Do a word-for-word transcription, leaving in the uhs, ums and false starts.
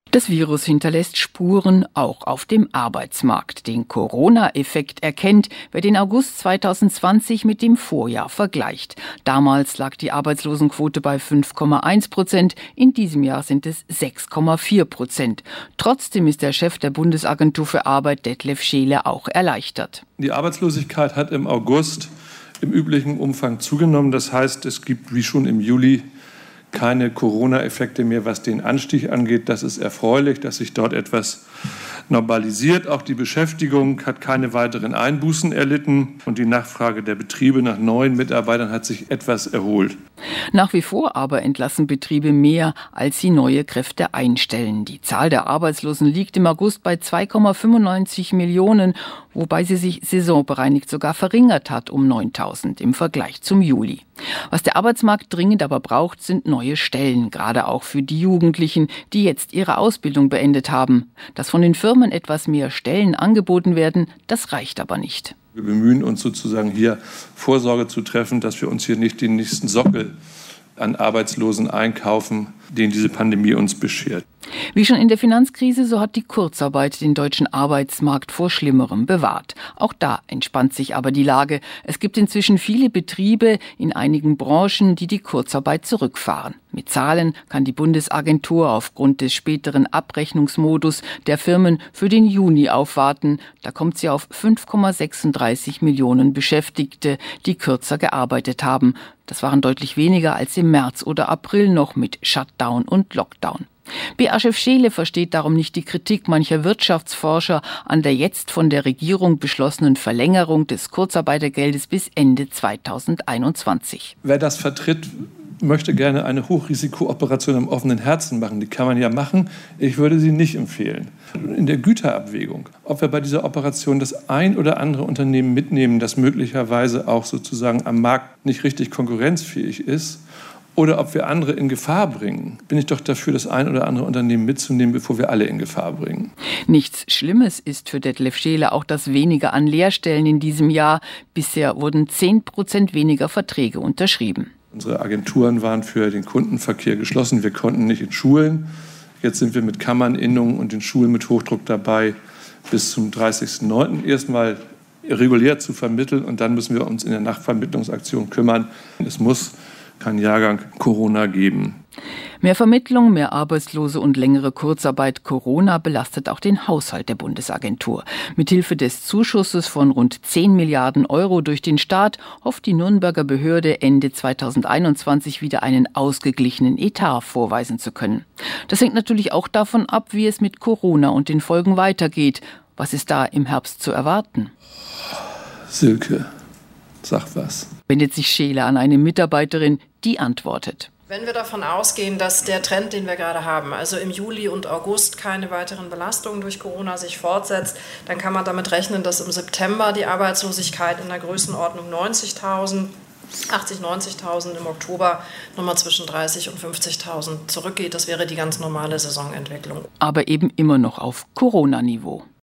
Das Virus hinterlässt Spuren auch auf dem Arbeitsmarkt. Den Corona-Effekt erkennt, wer den August zweitausendzwanzig mit dem Vorjahr vergleicht. Damals lag die Arbeitslosenquote bei fünf Komma eins Prozent, in diesem Jahr sind es sechs Komma vier Prozent. Trotzdem ist der Chef der Bundesagentur für Arbeit, Detlef Scheele, auch erleichtert. Die Arbeitslosigkeit hat im August im üblichen Umfang zugenommen. Das heißt, es gibt wie schon im Juli keine Corona-Effekte mehr, was den Anstieg angeht. Das ist erfreulich, dass sich dort etwas normalisiert. Auch die Beschäftigung hat keine weiteren Einbußen erlitten und die Nachfrage der Betriebe nach neuen Mitarbeitern hat sich etwas erholt. Nach wie vor aber entlassen Betriebe mehr, als sie neue Kräfte einstellen. Die Zahl der Arbeitslosen liegt im August bei zwei Komma fünfundneunzig Millionen, wobei sie sich saisonbereinigt sogar verringert hat um neuntausend im Vergleich zum Juli. Was der Arbeitsmarkt dringend aber braucht, sind neue Stellen, gerade auch für die Jugendlichen, die jetzt ihre Ausbildung beendet haben. Dass von den Firmen etwas mehr Stellen angeboten werden, das reicht aber nicht. Wir bemühen uns sozusagen hier Vorsorge zu treffen, dass wir uns hier nicht den nächsten Sockel an Arbeitslosen einkaufen, den diese Pandemie uns beschert. Wie schon in der Finanzkrise, so hat die Kurzarbeit den deutschen Arbeitsmarkt vor Schlimmerem bewahrt. Auch da entspannt sich aber die Lage. Es gibt inzwischen viele Betriebe in einigen Branchen, die die Kurzarbeit zurückfahren. Mit Zahlen kann die Bundesagentur aufgrund des späteren Abrechnungsmodus der Firmen für den Juni aufwarten. Da kommt sie auf fünf Komma sechsunddreißig Millionen Beschäftigte, die kürzer gearbeitet haben. Das waren deutlich weniger als im März oder April noch mit Shutdown und Lockdown. B A-Chef Scheele versteht darum nicht die Kritik mancher Wirtschaftsforscher an der jetzt von der Regierung beschlossenen Verlängerung des Kurzarbeitergeldes bis Ende zweitausendeinundzwanzig. Wer das vertritt, möchte gerne eine Hochrisikooperation am offenen Herzen machen. Die kann man ja machen. Ich würde sie nicht empfehlen. In der Güterabwägung, ob wir bei dieser Operation das ein oder andere Unternehmen mitnehmen, das möglicherweise auch sozusagen am Markt nicht richtig konkurrenzfähig ist, oder ob wir andere in Gefahr bringen, bin ich doch dafür, das ein oder andere Unternehmen mitzunehmen, bevor wir alle in Gefahr bringen. Nichts Schlimmes ist für Detlef Scheele auch das Weniger an Lehrstellen in diesem Jahr. Bisher wurden zehn Prozent weniger Verträge unterschrieben. Unsere Agenturen waren für den Kundenverkehr geschlossen. Wir konnten nicht in Schulen. Jetzt sind wir mit Kammern, Innungen und den Schulen mit Hochdruck dabei, bis zum dreißigsten neunten erstmal regulär zu vermitteln. Und dann müssen wir uns in der Nachvermittlungsaktion kümmern. Es muss keinen Jahrgang Corona geben. Mehr Vermittlung, mehr Arbeitslose und längere Kurzarbeit. Corona belastet auch den Haushalt der Bundesagentur. Mithilfe des Zuschusses von rund zehn Milliarden Euro durch den Staat hofft die Nürnberger Behörde Ende zweitausendeinundzwanzig wieder einen ausgeglichenen Etat vorweisen zu können. Das hängt natürlich auch davon ab, wie es mit Corona und den Folgen weitergeht. Was ist da im Herbst zu erwarten? Silke, sag was. Wendet sich Scheele an eine Mitarbeiterin, die antwortet. Wenn wir davon ausgehen, dass der Trend, den wir gerade haben, also im Juli und August keine weiteren Belastungen durch Corona sich fortsetzt, dann kann man damit rechnen, dass im September die Arbeitslosigkeit in der Größenordnung neunzigtausend, achtzig, neunzigtausend, im Oktober nochmal zwischen dreißig und fünfzigtausend zurückgeht. Das wäre die ganz normale Saisonentwicklung. Aber eben immer noch auf Corona-Niveau.